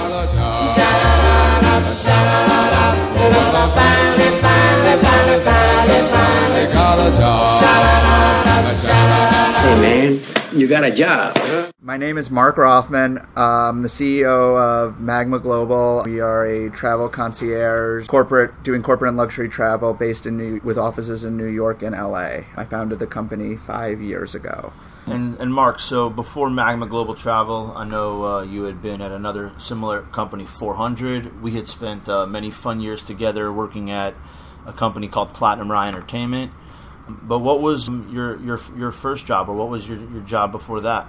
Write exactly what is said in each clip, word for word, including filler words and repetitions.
got a job. Sha-la-la-la, sha-la-la-la. Finally, finally, finally, finally, finally got a job. Sha-la-la-la, sha-la-la-la. Hey, man, you got a job, huh? My name is Mark Rothman. I'm the C E O of Magma Global. We are a travel concierge, corporate, doing corporate and luxury travel based in New, with offices in New York and L A. I founded the company five years ago. And, and Mark, so before Magma Global Travel, I know uh, you had been at another similar company, four hundred. We had spent uh, many fun years together working at a company called Platinum Rye Entertainment. But what was your your your first job, or what was your, your job before that?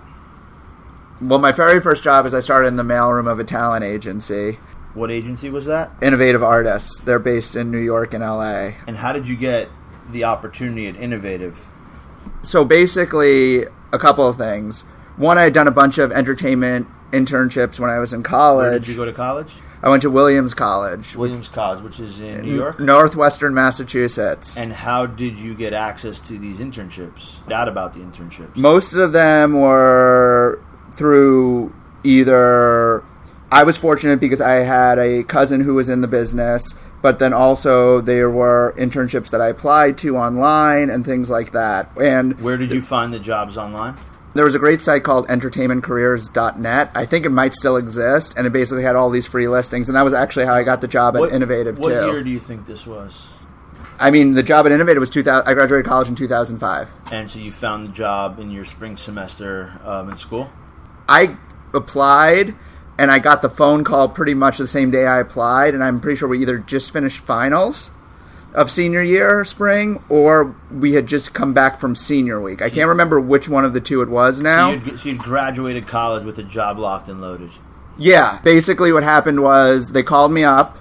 Well, my very first job is I started in the mailroom of a talent agency. What agency was that? Innovative Artists. They're based in New York and L A. And how did you get the opportunity at Innovative? So basically, a couple of things. One, I had done a bunch of entertainment internships when I was in college. Where did you go to college? I went to Williams College. Williams College, which is in New York? Northwestern Massachusetts. And how did you get access to these internships? Doubt about the internships. Most of them were through either... I was fortunate because I had a cousin who was in the business, but then also there were internships that I applied to online and things like that. And where did you find the jobs online? There was a great site called entertainment careers dot net. I think it might still exist, and it basically had all these free listings, and that was actually how I got the job at what, Innovative, what too. What year do you think this was? I mean, the job at Innovative was two thousand. I graduated college in two thousand five. And so you found the job in your spring semester um, in school? I applied, and I got the phone call pretty much the same day I applied, and I'm pretty sure we either just finished finals of senior year, spring, or we had just come back from senior week. I can't remember which one of the two it was now. So you'd, so you'd graduated college with a job locked and loaded. Yeah. Basically what happened was they called me up.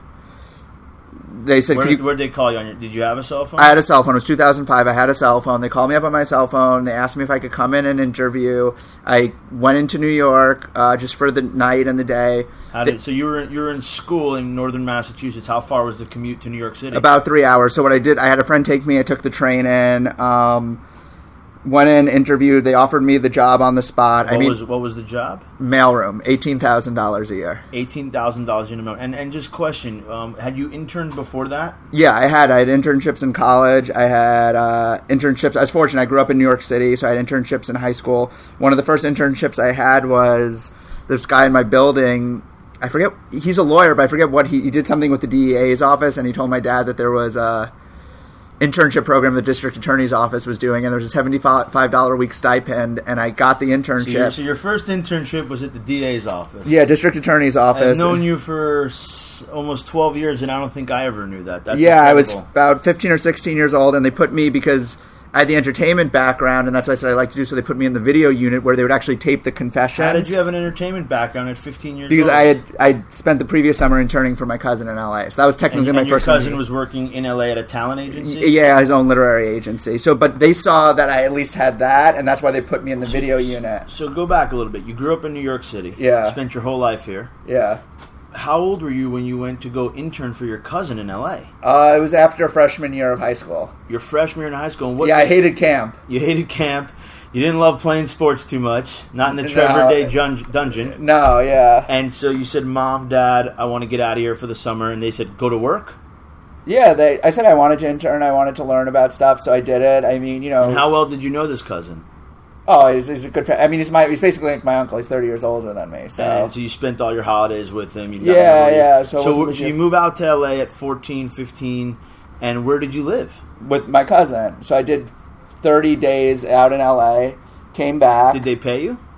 They said, Where Could did, you... where'd they call you on? Your, did you have a cell phone? I had a cell phone. It was two thousand five. I had a cell phone. They called me up on my cell phone. They asked me if I could come in and interview. I went into New York uh, just for the night and the day. How did, so you were you were in school in northern Massachusetts. How far was the commute to New York City? About three hours. So what I did, I had a friend take me. I took the train in. Um, went in, interviewed. They offered me the job on the spot. What I mean, was what was the job? Mailroom, eighteen thousand dollars a year. Eighteen thousand dollars in a mail. And and just question, um, had you interned before that? Yeah, I had. I had internships in college. I had uh, internships. I was fortunate. I grew up in New York City, so I had internships in high school. One of the first internships I had was this guy in my building. I forget. He's a lawyer, but I forget what he, he did something with the D E A's office, and he told my dad that there was a internship program the district attorney's office was doing, and there was a seventy-five dollars a week stipend, and I got the internship. So, your, so your first internship was at the D A's office? Yeah, district attorney's office. I've known you for s- almost twelve years, and I don't think I ever knew that. That's yeah, incredible. I was about fifteen or sixteen years old, and they put me because I had the entertainment background, and that's what I said I like to do, so they put me in the video unit where they would actually tape the confessions. How did you have an entertainment background at fifteen years because old? Because I had I spent the previous summer interning for my cousin in L A, so that was technically and, my and first. your cousin interview. was working in L A at a talent agency? Yeah, his own literary agency. So, but they saw that I at least had that, and that's why they put me in the video unit. So go back a little bit. You grew up in New York City. Yeah. Spent your whole life here. Yeah. How old were you when you went to go intern for your cousin in L A? Uh, it was after freshman year of high school. Your freshman year in high school. And what yeah, I hated camp. You hated camp. You didn't love playing sports too much. Not in the Trevor no. Day jun- dungeon. No, yeah. And so you said, Mom, Dad, I want to get out of here for the summer. And they said, go to work? Yeah, they. I said I wanted to intern. I wanted to learn about stuff, so I did it. I mean, you know. And how well did you know this cousin? Oh, he's, he's a good friend. I mean, he's my he's basically like my uncle. He's thirty years older than me. So, and so you spent all your holidays with him. You got yeah, yeah. So, So, so, so you move out to L A at fourteen, fifteen, and where did you live? With my cousin. So I did thirty days out in L A, came back. Did they pay you?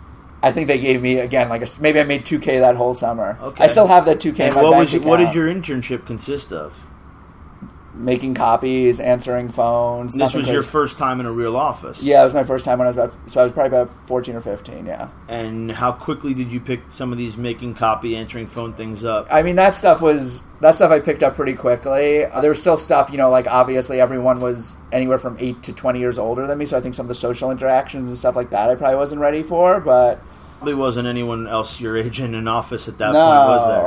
I think they gave me, again, like a, maybe I made two K that whole summer. Okay. I still have that two K and in my what bank was account. What did your internship consist of? Making copies, answering phones. And this was crazy. your first time in a real office? Yeah, it was my first time when I was about, so I was probably about fourteen or fifteen, yeah. And how quickly did you pick some of these making copy, answering phone things up? I mean, that stuff was, that stuff I picked up pretty quickly. Uh, there was still stuff, you know, like obviously everyone was anywhere from eight to twenty years older than me, so I think some of the social interactions and stuff like that I probably wasn't ready for, but... Probably wasn't anyone else your age in an office at that no. point, was there?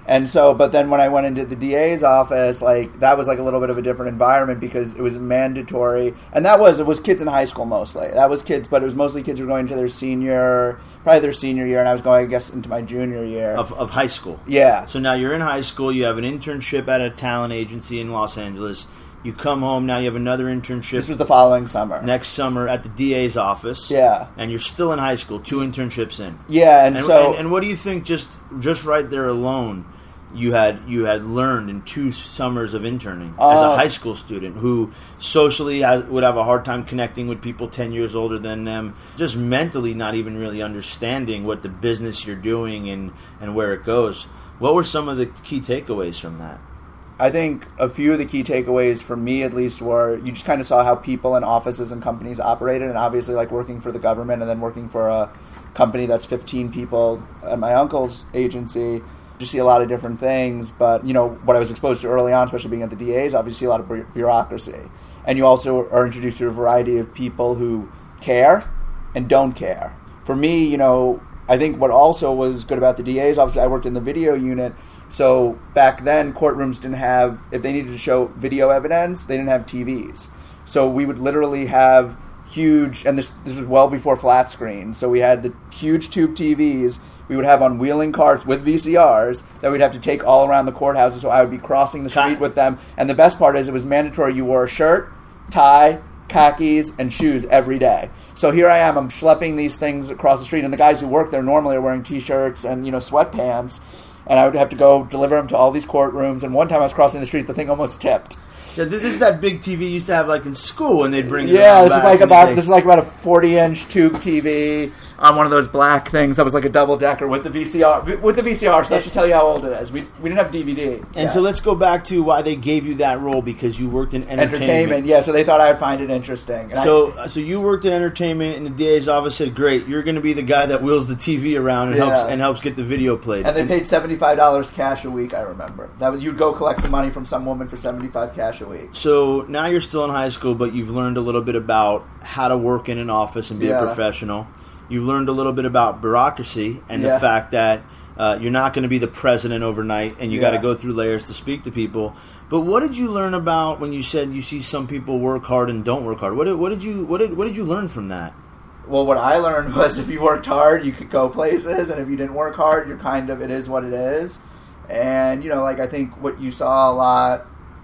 And so, but then when I went into the D A's office, like that was like a little bit of a different environment because it was mandatory, and that was it was kids in high school mostly. That was kids, but it was mostly kids who were going into their senior, probably their senior year, and I was going, I guess, into my junior year of of high school. Yeah. So now you're in high school. You have an internship at a talent agency in Los Angeles. You come home, now you have another internship. This was the following summer. Next summer at the D A's office. Yeah. And you're still in high school, two internships in. Yeah, and, and so... And, and what do you think, just just right there alone, you had you had learned in two summers of interning uh, as a high school student who socially has, would have a hard time connecting with people ten years older than them, just mentally not even really understanding what the business you're doing and, and where it goes. What were some of the key takeaways from that? I think a few of the key takeaways for me, at least, were you just kind of saw how people in offices and companies operated, and obviously, like working for the government and then working for a company that's fifteen people at my uncle's agency, you see a lot of different things. But you know what I was exposed to early on, especially being at the D A's, obviously a lot of bureaucracy, and you also are introduced to a variety of people who care and don't care. For me, you know, I think what also was good about the D A's office, I worked in the video unit. So back then, courtrooms didn't have, if they needed to show video evidence, they didn't have T Vs. So we would literally have huge, and this this was well before flat screens, so we had the huge tube T Vs we would have on wheeling carts with V C Rs that we'd have to take all around the courthouses, so I would be crossing the street with them. And the best part is it was mandatory you wore a shirt, tie, khakis, and shoes every day. So here I am, I'm schlepping these things across the street, and the guys who work there normally are wearing T-shirts and, you know, sweatpants. And I would have to go deliver them to all these courtrooms. And one time I was crossing the street, the thing almost tipped. Yeah, this is that big T V you used to have like in school, and they'd bring it. Yeah, this is like about this is like about a forty-inch tube T V on one of those black things that was like a double decker with the V C R with the V C R. So that should tell you how old it is. We we didn't have D V D. And yeah. so let's go back to why they gave you that role, because you worked in entertainment. Entertainment, yeah. So they thought I would find it interesting. And so I, so you worked in entertainment, and the D A's office said, "Great, you're going to be the guy that wheels the T V around and yeah. helps and helps get the video played." And they paid seventy-five dollars cash a week. I remember that was, you'd go collect the money from some woman for seventy-five cash a week. So now you're still in high school, but you've learned a little bit about how to work in an office and be yeah. a professional. You've learned a little bit about bureaucracy and yeah. the fact that uh, you're not going to be the president overnight, and you yeah. got to go through layers to speak to people. But what did you learn about when you said you see some people work hard and don't work hard? What did, what did you what did what did you learn from that? Well, what I learned was if you worked hard, you could go places, and if you didn't work hard, you're kind of, it is what it is. And, you know, like, I think what you saw a lot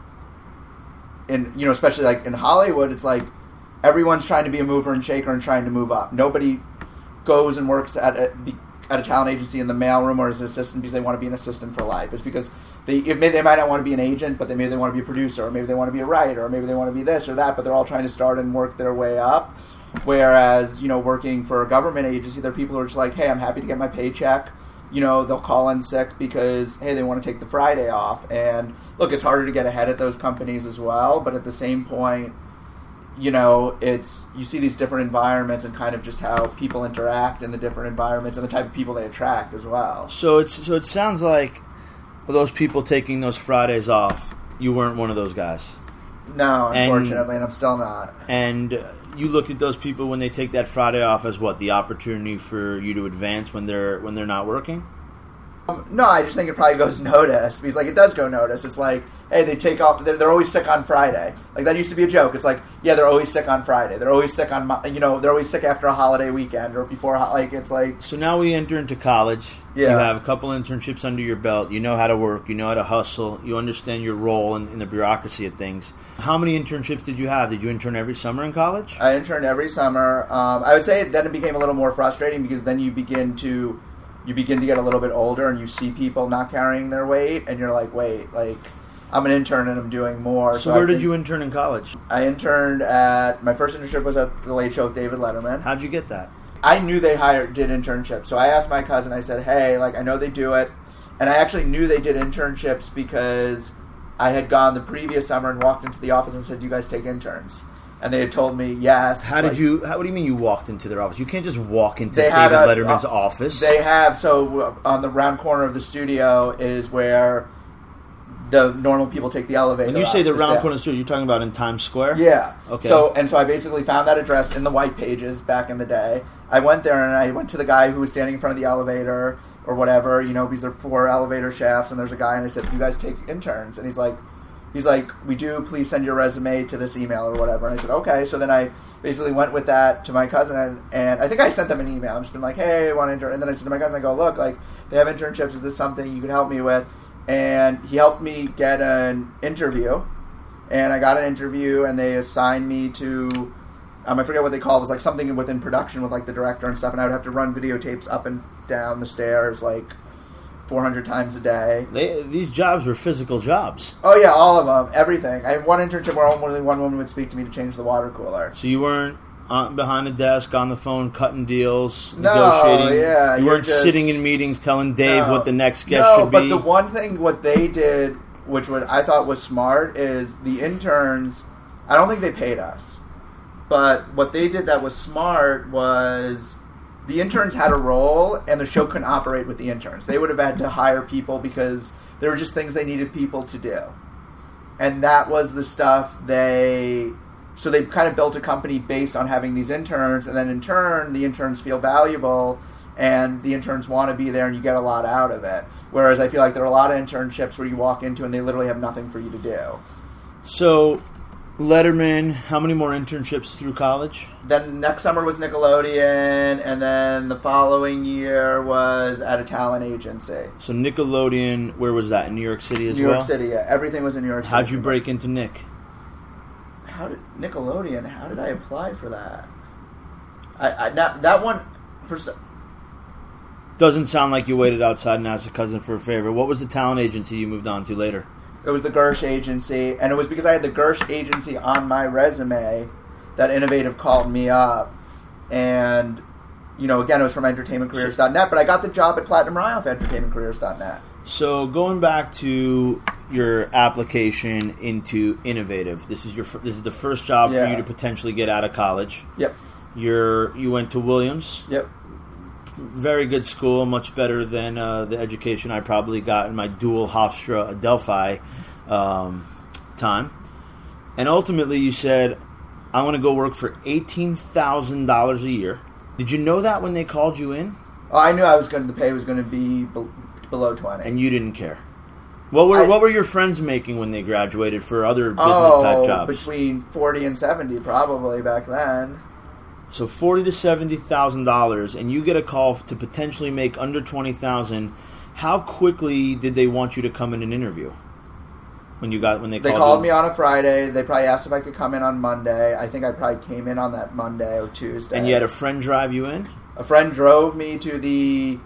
in, you know, especially like in Hollywood, it's like everyone's trying to be a mover and shaker and trying to move up. Nobody goes and works at a, at a talent agency in the mailroom or as an assistant because they want to be an assistant for life. It's because they maybe they might not want to be an agent, but they maybe they want to be a producer, or maybe they want to be a writer, or maybe they want to be this or that, but they're all trying to start and work their way up. Whereas, you know, working for a government agency, there are people who are just like, hey, I'm happy to get my paycheck. You know, they'll call in sick because, hey, they want to take the Friday off. And look, it's harder to get ahead at those companies as well. But at the same point, you know, it's, you see these different environments and kind of just how people interact in the different environments and the type of people they attract as well. So it's so it sounds like those people taking those Fridays off, you weren't one of those guys. No, unfortunately, and, and I'm still not. And you look at those people when they take that Friday off as what, the opportunity for you to advance when they're when they're not working? Um, no, I just think it probably goes noticed because, like, it does go noticed. It's like, hey, they take off. They're, they're always sick on Friday. Like, that used to be a joke. It's like, yeah, they're always sick on Friday. They're always sick on, you know, they're always sick after a holiday weekend or before. Like, it's like. So now we enter into college. Yeah. You have a couple internships under your belt. You know how to work. You know how to hustle. You understand your role in, in the bureaucracy of things. How many internships did you have? Did you intern every summer in college? I interned every summer. Um, I would say then it became a little more frustrating because then you begin to. You begin to get a little bit older and you see people not carrying their weight and you're like, wait, like, I'm an intern and I'm doing more. So, so where I did think you intern in college? I interned at, my first internship was at The Late Show with David Letterman. How'd you get that? I knew they hired, did internships. So I asked my cousin, I said, hey, like, I know they do it. And I actually knew they did internships because I had gone the previous summer and walked into the office and said, do you guys take interns? And they had told me yes. How like, did you? How, what do you mean you walked into their office? You can't just walk into they David had a, Letterman's uh, office. They have so on the round corner of the studio is where the normal people take the elevator. When you say the round step. corner of the studio, you're talking about in Times Square? Yeah. Okay. So and so I basically found that address in the white pages back in the day. I went there and I went to the guy who was standing in front of the elevator. or whatever, you know, because there are four elevator shafts and there's a guy, and I said, you guys take interns? And he's like, he's like, we do, please send your resume to this email or whatever. And I said, okay. So then I basically went with that to my cousin, and, and I think I sent them an email. I've just been like, hey, I want to intern. And then I said to my cousin, I go, look, like, they have internships. Is this something you could help me with? And he helped me get an interview. And I got an interview, and they assigned me to, um, I forget what they call it. It was like something within production with like the director and stuff. And I would have to run videotapes up and down the stairs like four hundred times a day. They, these jobs were physical jobs. Oh, yeah, all of them. Everything. I had one internship where only one woman would speak to me to change the water cooler. So you weren't on, behind a desk, on the phone, cutting deals, no, negotiating? Yeah, you weren't just, sitting in meetings telling Dave no, what the next guest no, should be? No, but the one thing, what they did, which what I thought was smart, is the interns, I don't think they paid us. But what they did that was smart was the interns had a role, and the show couldn't operate with the interns. They would have had to hire people because there were just things they needed people to do. And that was the stuff they... So they kind of built a company based on having these interns, and then in turn, the interns feel valuable, and the interns want to be there, and you get a lot out of it. Whereas I feel like there are a lot of internships where you walk into and they literally have nothing for you to do. So, Letterman, how many more internships through college? Then next summer was Nickelodeon, and then the following year was at a talent agency. So Nickelodeon, where was that? In New York City as New well? York City, yeah. Everything was in New York City. How'd you break into Nick? How did Nickelodeon? How did I apply for that? I, I not, that one for. Doesn't sound like you waited outside and asked a cousin for a favor. What was the talent agency you moved on to later? It was the Gersh Agency, and it was because I had the Gersh Agency on my resume that Innovative called me up. And, you know, again, it was from entertainment careers dot net, but I got the job at Platinum Ryan for entertainment careers dot net. So going back to your application into Innovative, this is your this is the first job yeah. for you to potentially get out of college. Yep. You're you went to Williams. Yep. Very good school, much better than uh, the education I probably got in my dual Hofstra Adelphi um, time. And ultimately, you said, "I want to go work for eighteen thousand dollars a year." Did you know that when they called you in? Oh, I knew I was going. The pay was going to be be- below twenty, and you didn't care. What were I, what were your friends making when they graduated for other business oh, type jobs? Between forty and seventy, probably back then. So forty to seventy thousand dollars, and you get a call to potentially make under twenty thousand. How quickly did they want you to come in an interview? When you got when they, they called, called you? me on a Friday. They probably asked if I could come in on Monday. I think I probably came in on that Monday or Tuesday. And you had a friend drive you in? A friend drove me to the.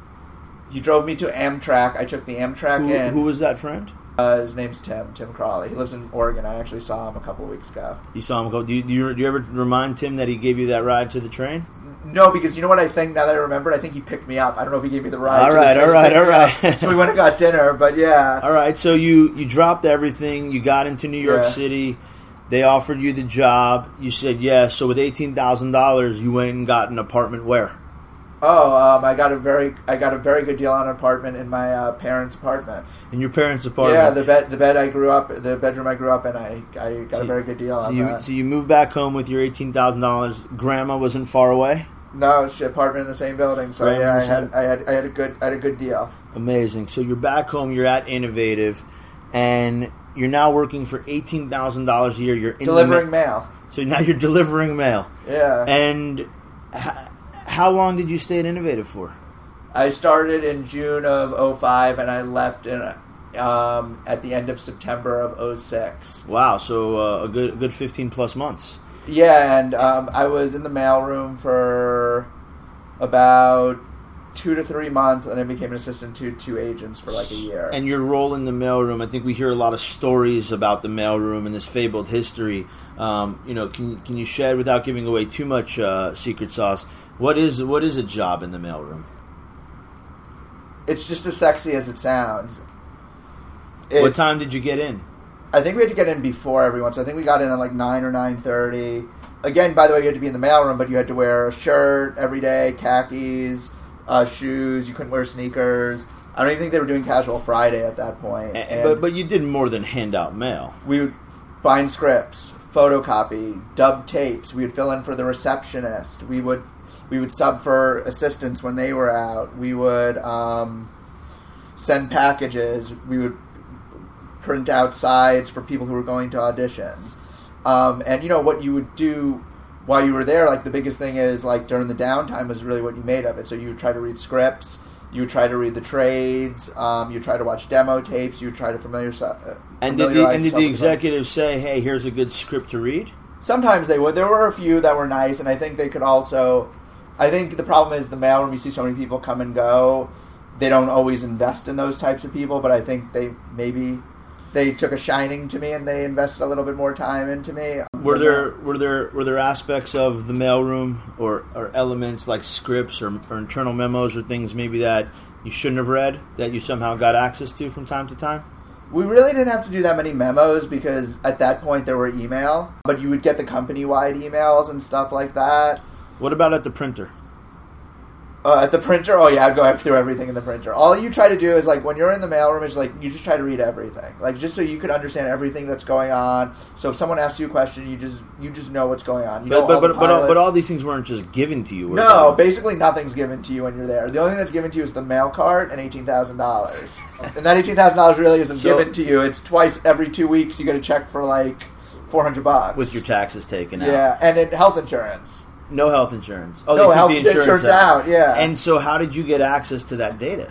He drove me to Amtrak. I took the Amtrak who, in. Who was that friend? Uh, his name's Tim. Tim Crawley. He lives in Oregon. I actually saw him a couple of weeks ago. You saw him go. Do you, do you do you ever remind Tim that he gave you that ride to the train? No, because you know what I think now that I remember? I think he picked me up. I don't know if he gave me the ride. All to right, the train. all right, all right. So we went and got dinner, but yeah. All right, so you, you dropped everything. You got into New York yeah. City. They offered you the job. You said yes. So with eighteen thousand dollars, you went and got an apartment where? Oh, um, I got a very, I got a very good deal on an apartment in my uh, parents' apartment. In your parents' apartment? Yeah, the bed, the bed I grew up, the bedroom I grew up in, I, I got so a very good deal so on you, that. So you moved back home with your eighteen thousand dollars. Grandma wasn't far away? No, it's an apartment in the same building. So Grandma yeah, I same. had, I had, I had a good, I had a good deal. Amazing. So you're back home. You're at Innovative, and you're now working for eighteen thousand dollars a year. You're in delivering ma- mail. So now you're delivering mail. Yeah. And h- how long did you stay at Innovative for? I started in June of oh five, and I left in um, at the end of September of oh six. Wow. So uh, a good, a good fifteen plus months. Yeah, and um, I was in the mailroom for about two to three months, and then became an assistant to two agents for like a year. And your role in the mailroom, I think we hear a lot of stories about the mailroom and this fabled history. Um, you know, can can you shed, without giving away too much uh, secret sauce, what is what is a job in the mailroom? It's just as sexy as it sounds. It's, what time did you get in? I think we had to get in before everyone, so I think we got in at like nine or nine thirty. Again, by the way, you had to be in the mailroom, but you had to wear a shirt every day, khakis, uh, shoes. You couldn't wear sneakers. I don't even think they were doing casual Friday at that point. And, but but you did more than hand out mail. We would find scripts, photocopy, dub tapes. We would fill in for the receptionist. We would we would sub for assistants when they were out. We would um, send packages. We would print out sides for people who were going to auditions. Um, and, you know, what you would do while you were there, like, the biggest thing is, like, during the downtime was really what you made of it. So you would try to read scripts. You would try to read the trades. Um, you would try to watch demo tapes. You would try to familiar, uh, and did the, and did the executives say, hey, here's a good script to read? Sometimes they would. There were a few that were nice, and I think they could also... I think the problem is the mailroom, you see so many people come and go. They don't always invest in those types of people, but I think they maybe... They took a shining to me, and they invested a little bit more time into me. Were there were there were there aspects of the mailroom or, or elements like scripts or, or internal memos or things maybe that you shouldn't have read that you somehow got access to from time to time? We really didn't have to do that many memos because at that point there were email, but you would get the company-wide emails and stuff like that. What about at the printer? Uh, at the printer, oh yeah, I'd go through everything in the printer. All you try to do is, like, when you're in the mailroom, it's like, you just try to read everything. Like, just so you could understand everything that's going on. So if someone asks you a question, you just you just know what's going on. You but, know but, all but, but, all, but all pilots. these things weren't just given to you. No, they? basically nothing's given to you when you're there. The only thing that's given to you is the mail cart and eighteen thousand dollars. And that eighteen thousand dollars really isn't So- given to you. It's twice every two weeks you get a check for, like, four hundred bucks. With your taxes taken out. Yeah, and it, health insurance. No health insurance. Oh, No, they took health the insurance, insurance out, yeah. And so how did you get access to that data?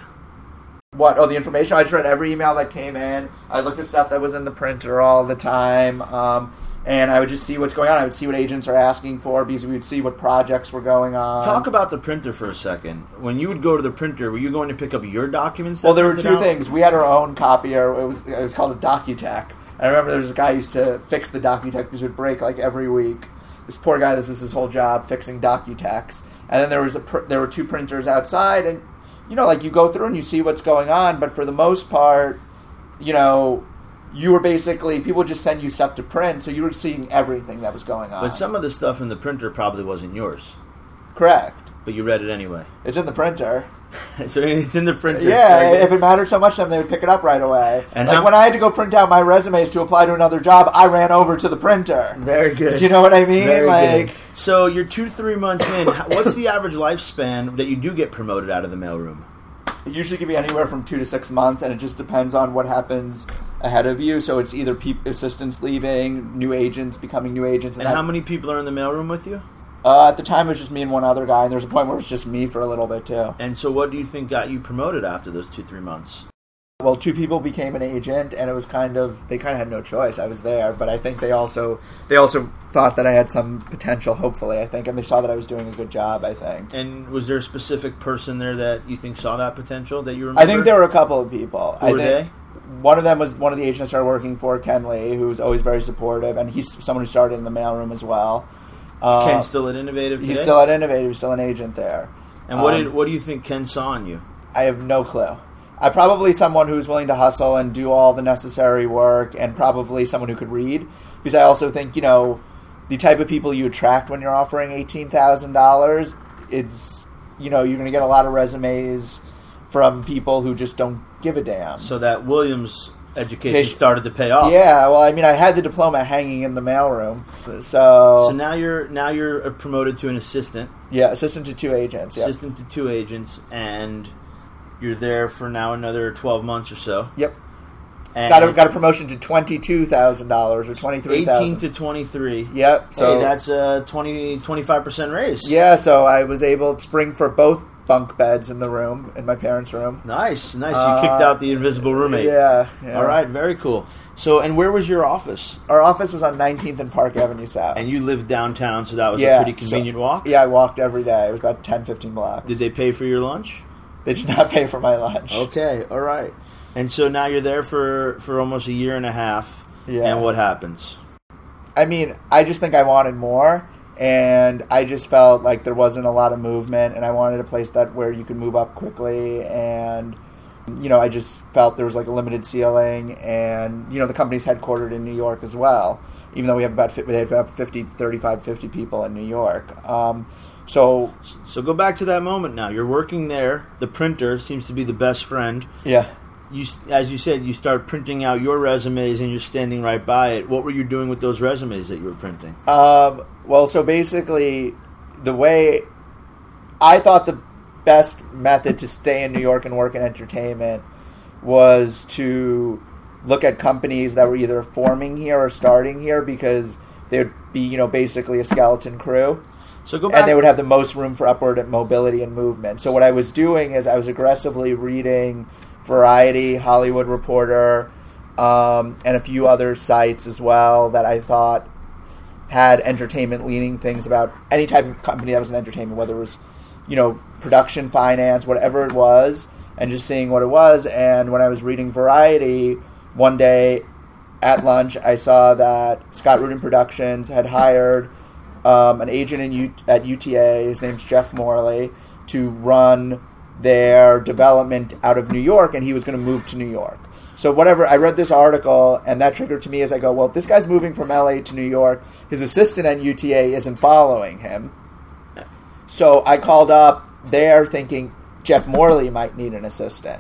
What? Oh, the information? I just read every email that came in. I looked at stuff that was in the printer all the time. Um, and I would just see what's going on. I would see what agents are asking for because we would see what projects were going on. Talk about the printer for a second. When you would go to the printer, were you going to pick up your documents? that Well, there were printed two out? things. We had our own copier. It was it was called a Docutech. I remember there was a guy who used to fix the Docutech because it would break like every week. This poor guy, this was his whole job, fixing Docutechs. And then there was a pr- there were two printers outside, and you know, like you go through and you see what's going on. But for the most part, you know, you were basically people would just send you stuff to print, so you were seeing everything that was going on. But some of the stuff in the printer probably wasn't yours. Correct. But you read it anyway. It's in the printer. So it's in the printer. Yeah, if it mattered so much to them, they would pick it up right away. And like how- when I had to go print out my resumes to apply to another job, I ran over to the printer. Very good. You know what I mean? Very like, good. So you're two, three months in. How- What's the average lifespan that you do get promoted out of the mailroom? it usually can be anywhere from two to six months, and it just depends on what happens ahead of you. So it's either pe- assistants leaving, new agents becoming new agents. And that- how many people are in the mailroom with you? Uh, at the time, it was just me and one other guy, and there was a point where it was just me for a little bit, too. And so what do you think got you promoted after those two, three months? Well, two people became an agent, and it was kind of, they kind of had no choice. I was there, but I think they also, they also thought that I had some potential, hopefully, I think, and they saw that I was doing a good job, I think. And was there a specific person there that you think saw that potential that you remember? I think there were a couple of people. Who I were think they? One of them was one of the agents I started working for, Ken Lee, who was always very supportive, and he's someone who started in the mailroom as well. Uh, Ken's still at Innovative today? He's still at Innovative. He's still an agent there. And what Um, did what do you think Ken saw in you? I have no clue. I'm probably someone who's willing to hustle and do all the necessary work, and probably someone who could read. Because I also think, you know, the type of people you attract when you're offering eighteen thousand dollars, it's, you know, you're going to get a lot of resumes from people who just don't give a damn. So that Williams education They sh- started to pay off. Yeah, well, I mean, I had the diploma hanging in the mailroom. So, So now you're now you're promoted to an assistant, yeah, assistant to two agents. Yep. assistant to two agents, and you're there for now another twelve months or so. Yep. And Got a, got a promotion to twenty-two thousand dollars or twenty-three thousand dollars. eighteen to twenty-three. Yep. So hey, that's a twenty, twenty-five percent raise. yeah, so I was able to spring for both bunk beds in the room, in my parents' room. Nice, nice. You Uh, kicked out the invisible roommate. Yeah, yeah. All right, very cool. So, and where was your office? Our office was on nineteenth and Park Avenue South. And you lived downtown, so that was yeah, a pretty convenient so- walk? Yeah, I walked every day. It was about ten, fifteen blocks. Did they pay for your lunch? They did not pay for my lunch. Okay, all right. And so now you're there for, for almost a year and a half. Yeah. And what happens? I mean, I just think I wanted more, and I just felt like there wasn't a lot of movement, and I wanted a place that where you could move up quickly, and you know, I just felt there was like a limited ceiling, and you know, the company's headquartered in New York as well, even though we have about fi- we have about fifty, thirty-five, fifty people in New York. Um, so So go back to that moment now. You're working there. The printer seems to be the best friend. yeah. You, as you said, you start printing out your resumes and you're standing right by it. What were you doing with those resumes that you were printing? Um, well, so basically, the way I thought the best method to stay in New York and work in entertainment was to look at companies that were either forming here or starting here, because they would be, you know, basically a skeleton crew. So go back. And they would have the most room for upward mobility and movement. So what I was doing is I was aggressively reading Variety, Hollywood Reporter, um, and a few other sites as well that I thought had entertainment-leaning things about any type of company that was in entertainment, whether it was, you know, production, finance, whatever it was, and just seeing what it was. And when I was reading Variety, one day at lunch, I saw that Scott Rudin Productions had hired um, an agent in U- at U T A, his name's Jeff Morley, to run their development out of New York, and he was going to move to New York. So whatever, I read this article, and that triggered to me as I go, well, if this guy's moving from L A to New York, his assistant at U T A isn't following him. So I called up there thinking Jeff Morley might need an assistant.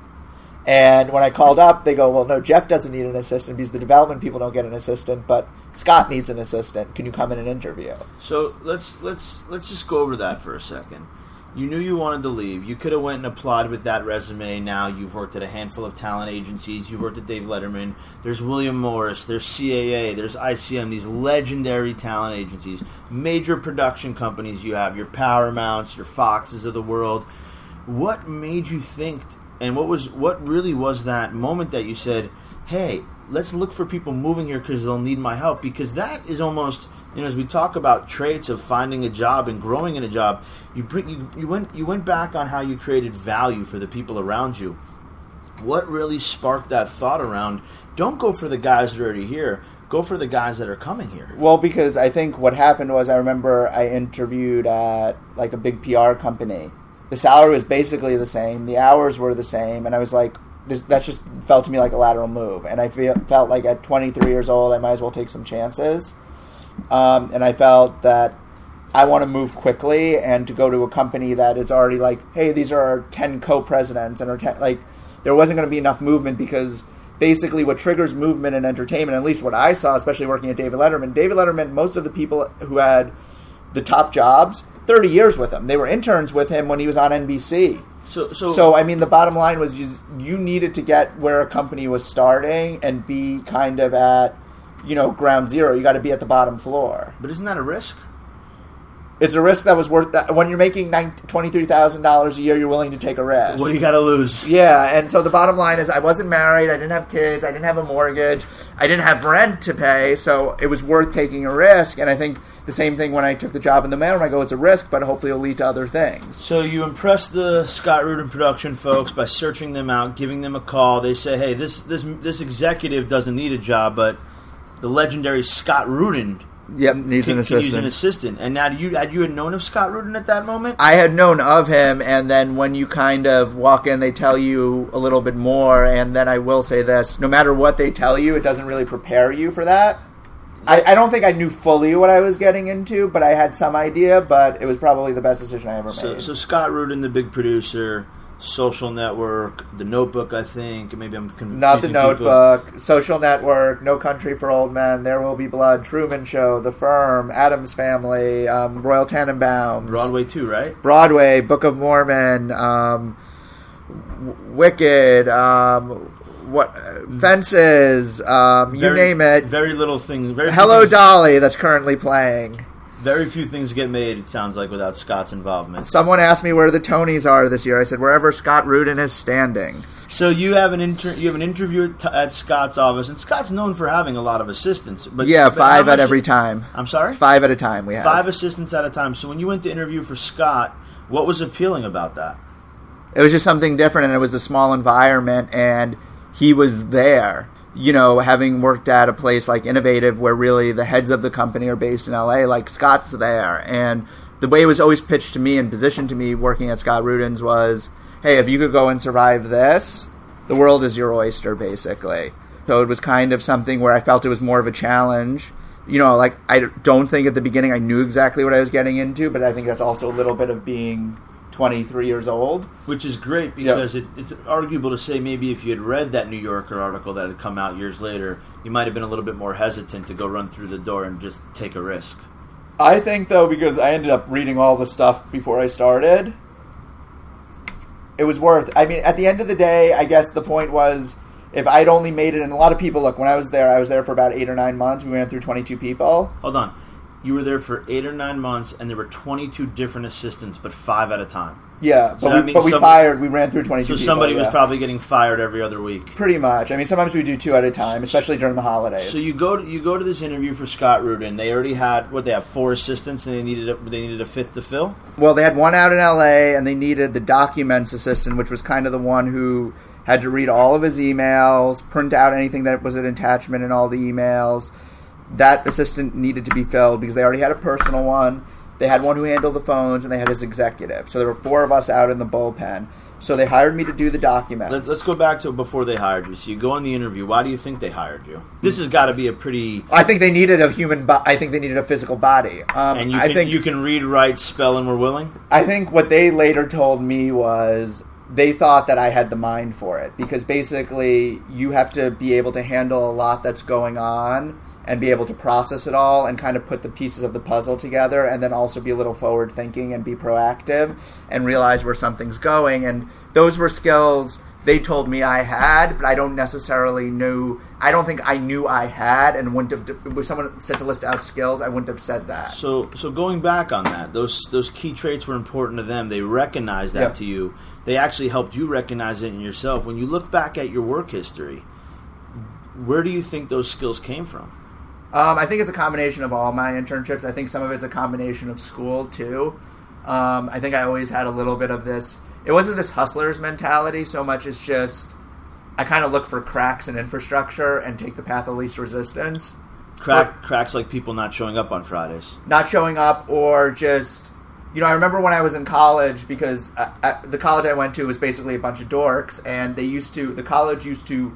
And when I called up, they go, well, no, Jeff doesn't need an assistant because the development people don't get an assistant, but Scott needs an assistant. Can you come in and interview? So let's let's let's just go over that for a second. You knew you wanted to leave. You could have went and applied with that resume. Now you've worked at a handful of talent agencies. You've worked at Dave Letterman. There's William Morris. There's C A A. There's I C M. These legendary talent agencies. Major production companies you have. Your Paramounts, your Foxes of the world. What made you think, and what was what really was that moment that you said, hey, let's look for people moving here because they'll need my help? Because that is almost... You know, as we talk about traits of finding a job and growing in a job, you, bring, you you went you went back on how you created value for the people around you. What really sparked that thought around, don't go for the guys that are already here, go for the guys that are coming here? Well, because I think what happened was I remember I interviewed at like a big P R company. The salary was basically the same, the hours were the same, and I was like, this, that just felt to me like a lateral move. And I feel, felt like at twenty-three years old, I might as well take some chances. Um, and I felt that I want to move quickly and to go to a company that is already like, hey, these are our ten co-presidents, and our ten, like there wasn't going to be enough movement, because basically what triggers movement in entertainment, at least what I saw, especially working at David Letterman, David Letterman, most of the people who had the top jobs, thirty years with him. They were interns with him when he was on N B C. So, so, so I mean, the bottom line was just, you needed to get where a company was starting and be kind of at, you know, ground zero. You got to be at the bottom floor. But isn't that a risk? It's a risk that was worth that. When you're making twenty-three thousand dollars a year, you're willing to take a risk. What do you got to lose? Yeah, and so the bottom line is I wasn't married, I didn't have kids, I didn't have a mortgage, I didn't have rent to pay, so it was worth taking a risk. And I think the same thing when I took the job in the mailroom, I go, it's a risk, but hopefully it'll lead to other things. So you impress the Scott Rudin production folks by searching them out, giving them a call. They say, hey, this this this executive doesn't need a job, but the legendary Scott Rudin Yep, needs can, an assistant. can use an assistant. And now, do you had you had known of Scott Rudin at that moment? I had known of him, and then when you kind of walk in, they tell you a little bit more. And then I will say this: no matter what they tell you, it doesn't really prepare you for that. I, I don't think I knew fully what I was getting into, but I had some idea. But it was probably the best decision I ever So, made. so Scott Rudin, the big producer. Social Network, The Notebook, I think. Maybe I'm confusing Not The people. Notebook, Social Network, No Country for Old Men, There Will Be Blood, Truman Show, The Firm, Addams Family, um, Royal Tenenbaums. Broadway too, right? Broadway, Book of Mormon, um, w- Wicked, um, what Fences, um, you Very- name it. Very little thing. Very few Hello things, Dolly, that's currently playing. Very few things get made, it sounds like, without Scott's involvement. Someone asked me where the Tonys are this year. I said, wherever Scott Rudin is standing. So you have an inter- you have an interview at, at Scott's office, and Scott's known for having a lot of assistants. But Yeah, but five how at much every did- time. I'm sorry? Five at a time we have. Five assistants at a time. So when you went to interview for Scott, what was appealing about that? It was just something different, and it was a small environment, and he was there. You know, having worked at a place like Innovative where really the heads of the company are based in L A, like Scott's there. And the way it was always pitched to me and positioned to me working at Scott Rudin's was, hey, if you could go and survive this, the world is your oyster, basically. So it was kind of something where I felt it was more of a challenge. You know, like, I don't think at the beginning I knew exactly what I was getting into, but I think that's also a little bit of being twenty-three years old. Which is great because it, it's arguable to say maybe if you had read that New Yorker article that had come out years later, you might have been a little bit more hesitant to go run through the door and just take a risk. I think, though, because I ended up reading all the stuff before I started, it was worth... I mean, at the end of the day, I guess the point was, if I'd only made it... And a lot of people... Look, when I was there, I was there for about eight or nine months. We went through twenty-two people. Hold on. You were there for eight or nine months, and there were twenty-two different assistants, but five at a time. Yeah, So but that we, means but we somebody- fired... We ran through twenty-two So people. somebody was yeah. probably getting fired every other week. Pretty much. I mean, sometimes we do two at a time, especially during the holidays. So you go to, you go to this interview for Scott Rudin. They already had what they have four assistants, and they needed a, they needed a fifth to fill. Well, they had one out in L A, and they needed the documents assistant, which was kind of the one who had to read all of his emails, print out anything that was an attachment in all the emails. That assistant needed to be filled because they already had a personal one. They had one who handled the phones, and they had his executive. So there were four of us out in the bullpen. So they hired me to do the documents. Let's, let's go back to before they hired you. So you go on the interview. Why do you think they hired you? This has got to be a pretty... I think they needed a human. Bo- I think they needed a physical body. Um, And you I can, think you can read, write, spell, and we're willing? I think what they later told me was they thought that I had the mind for it because basically you have to be able to handle a lot that's going on and be able to process it all and kind of put the pieces of the puzzle together and then also be a little forward thinking and be proactive and realize where something's going. And those were skills they told me I had, but I don't necessarily know. I don't think I knew I had, and wouldn't have. If someone said to list out skills, I wouldn't have said that. So so going back on that, those those key traits were important to them. They recognized that Yep. to you. They actually helped you recognize it in yourself. When you look back at your work history, where do you think those skills came from? Um, I think it's a combination of all my internships. I think some of it's a combination of school, too. Um, I think I always had a little bit of this. It wasn't this hustler's mentality so much as just I kind of look for cracks in infrastructure and take the path of least resistance. Crack, But cracks like people not showing up on Fridays. not showing up or just... You know, I remember when I was in college because I, I, the college I went to was basically a bunch of dorks, and they used to... The college used to...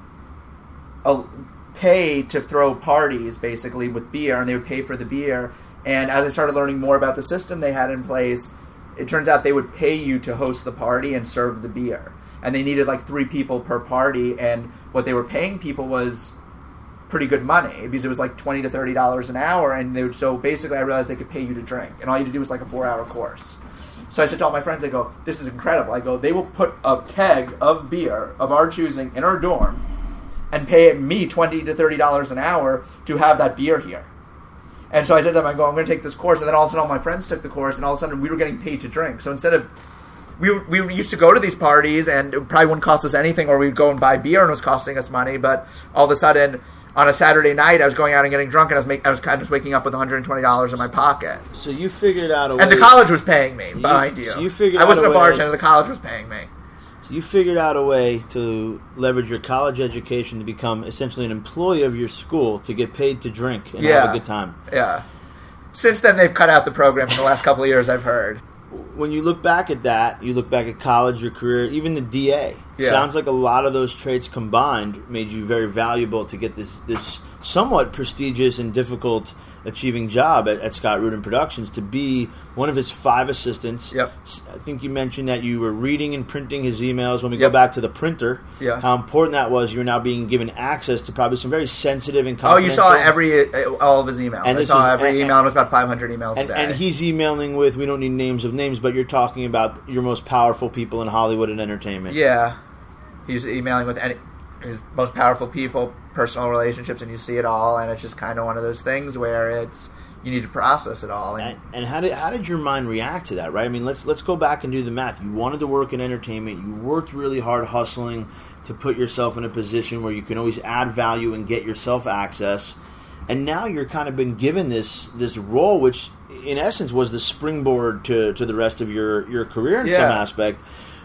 Uh, pay to throw parties basically with beer, and they would pay for the beer. And as I started learning more about the system they had in place, it turns out they would pay you to host the party and serve the beer. And they needed like three people per party, and what they were paying people was pretty good money because it was like twenty to thirty dollars an hour. And they would, so basically I realized they could pay you to drink, and all you had to do was like a four hour course. So I said to all my friends, I go, this is incredible. I go, they will put a keg of beer of our choosing in our dorm and pay me twenty to thirty dollars an hour to have that beer here. And so I said to them, I go, I'm going to take this course. And then all of a sudden all my friends took the course, and all of a sudden we were getting paid to drink. So instead of, we we used to go to these parties, and it probably wouldn't cost us anything, or we'd go and buy beer and it was costing us money. But all of a sudden, on a Saturday night, I was going out and getting drunk, and I was make, I was kind of waking up with one hundred twenty dollars in my pocket. So you figured out a way... And the college was paying me, behind you. so you figured I out wasn't a a way- bartender, the college was paying me. So you figured out a way to leverage your college education to become essentially an employee of your school to get paid to drink and Yeah. have a good time. Yeah. Since then, they've cut out the program in the last couple of years, I've heard. When you look back at that, you look back at college, your career, even the D A. Yeah. Sounds like a lot of those traits combined made you very valuable to get this this somewhat prestigious and difficult achieving job at, at Scott Rudin Productions to be one of his five assistants. Yep. I think you mentioned that you were reading and printing his emails. When we Yep. go back to the printer, Yeah. how important that was. You're now being given access to probably some very sensitive and Oh, you confidential... saw every all of his emails. And I this saw is- every and- email. It was about five hundred emails And, a day. and he's emailing with, we don't need names of names, but you're talking about your most powerful people in Hollywood and entertainment. Yeah. He's emailing with any, his most powerful people, personal relationships, and you see it all, and it's just kind of one of those things where it's you need to process it all. And, And, and how did how did your mind react to that? Right? I mean, let's let's go back and do the math. You wanted to work in entertainment. You worked really hard, hustling to put yourself in a position where you can always add value and get yourself access. And now you're kind of been given this this role, which in essence was the springboard to, to the rest of your, your career in Yeah. some aspect.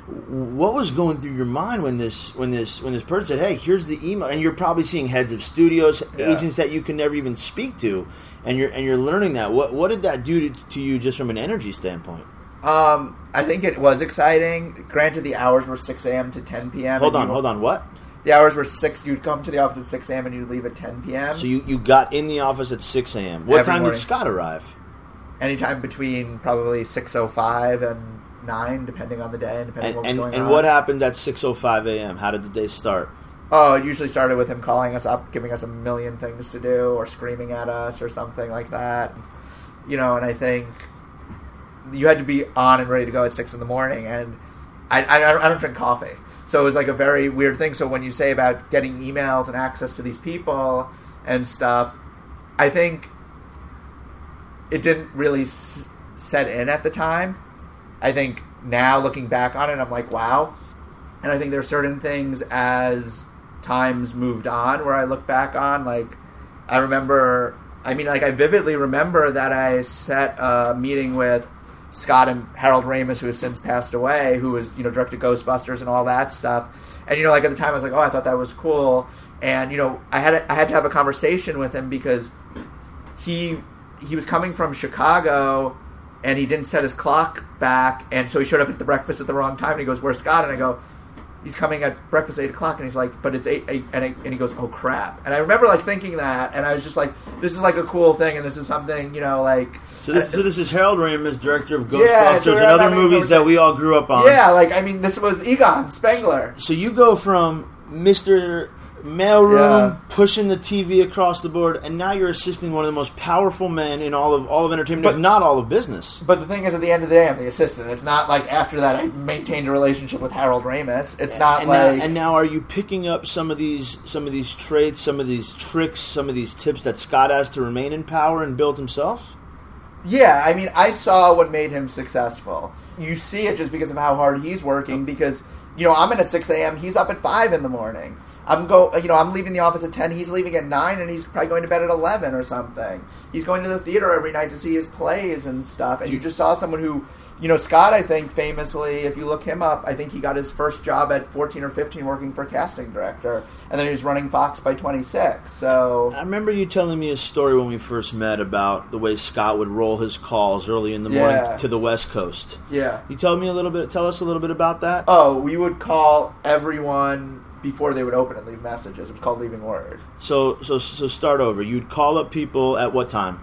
What was going through your mind when this when this when this person said, "Hey, here's the email," and you're probably seeing heads of studios, Yeah. agents that you can never even speak to, and you're and you're learning that. What what did that do to, to you just from an energy standpoint? um, I think it was exciting. Granted, the hours were six a.m. to ten p.m. Hold and on, you- hold on. What? The hours were six. You'd come to the office at six a.m. and you'd leave at ten p.m. So you, you got in the office at six a.m. What Every time morning. did Scott arrive? Anytime between probably six oh five and nine, depending on the day and depending And on what was and, going and on. what happened at six oh five a.m.? How did the day start? Oh, it usually started with him calling us up, giving us a million things to do, or screaming at us, or something like that. you know, and I think you had to be on and ready to go at six in the morning, and I, I, I don't drink coffee. So it was like a very weird thing. So when you say about getting emails and access to these people and stuff, I think it didn't really s- set in at the time. I think now looking back on it, I'm like, wow. And I think there are certain things as times moved on where I look back on, like, I remember, I mean, like, I vividly remember that I set a meeting with Scott and Harold Ramis, who has since passed away, who was, you know, directed Ghostbusters and all that stuff. And, you know, like, at the time I was like, oh, I thought that was cool. And, you know, I had I had to have a conversation with him because he he was coming from Chicago and he didn't set his clock back, and so he showed up at the breakfast at the wrong time, and he goes, where's Scott? And I go, he's coming at breakfast at eight o'clock, and he's like, but it's eight, eight and, I, and he goes, oh crap. And I remember like thinking that, and I was just like, this is like a cool thing, and this is something, you know, like. So this, uh, so this is Harold Ramis, director of Ghostbusters yeah, so and other I mean, movies that we all grew up on. Yeah, like, I mean, this was Egon Spengler. So you go from Mister Mailroom, Yeah. pushing the T V across the board, and now you're assisting one of the most powerful men in all of all of entertainment, But- if not all of business. But the thing is, at the end of the day, I'm the assistant. It's not like after that I maintained a relationship with Harold Ramis. It's not and like... now, and now, are you picking up some of these some of these traits, some of these tricks, some of these tips that Scott has to remain in power and build himself? Yeah, I mean, I saw what made him successful. You see it just because of how hard he's working, because, you know, I'm in at six a.m., he's up at five in the morning. I'm go, you know, I'm leaving the office at ten, he's leaving at nine, and he's probably going to bed at eleven or something. He's going to the theater every night to see his plays and stuff, and you just saw someone who, you know, Scott, I think, famously, if you look him up, I think he got his first job at fourteen or fifteen working for a casting director, and then he was running Fox by twenty-six, so... I remember you telling me a story when we first met about the way Scott would roll his calls early in the morning Yeah. to the West Coast. Yeah. You tell me a little bit. Tell us a little bit about that. Oh, we would call everyone before they would open and leave messages. It was called leaving word. So, so, so start over. You'd call up people at what time?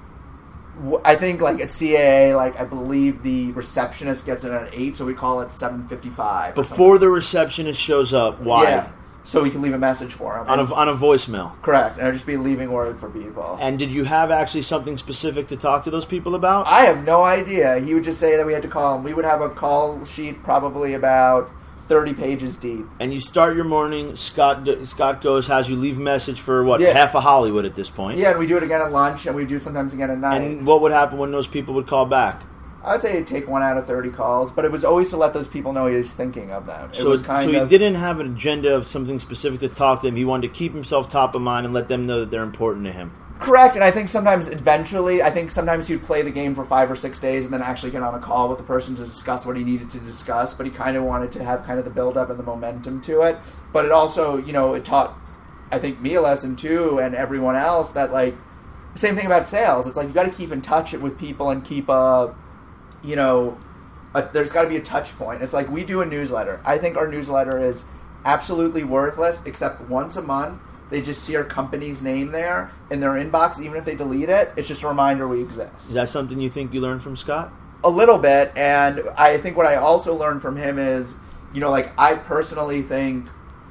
W- I think like at C A A, like I believe the receptionist gets in at eight, so we call it seven fifty-five. Before the receptionist shows up. Why? Yeah, so we can leave a message for him. On a on a voicemail. Correct, and it'd just be leaving word for people. And did you have actually something specific to talk to those people about? I have no idea. He would just say that we had to call him. We would have a call sheet probably about thirty pages deep. And you start your morning. Scott Scott goes, has you leave a message for what, Yeah. half of Hollywood at this point. Yeah, and we do it again at lunch, and we do it sometimes again at night. And what would happen when those people would call back? I would say he'd take one out of thirty calls, but it was always to let those people know he was thinking of them. It So, was kind so he of, didn't have an agenda of something specific to talk to them. He wanted to keep himself top of mind and let them know that they're important to him. Correct, and I think sometimes, eventually, I think sometimes he'd play the game for five or six days and then actually get on a call with the person to discuss what he needed to discuss, but he kind of wanted to have kind of the build-up and the momentum to it. But it also, you know, it taught, I think, me a lesson, too, and everyone else, that, like, same thing about sales. It's like, you got to keep in touch with people and keep a, you know, a, there's got to be a touch point. It's like, we do a newsletter. I think our newsletter is absolutely worthless, except once a month. They just see our company's name there in their inbox, even if they delete it. It's just a reminder we exist. Is that something you think you learned from Scott? A little bit, and I think what I also learned from him is, you know, like, I personally think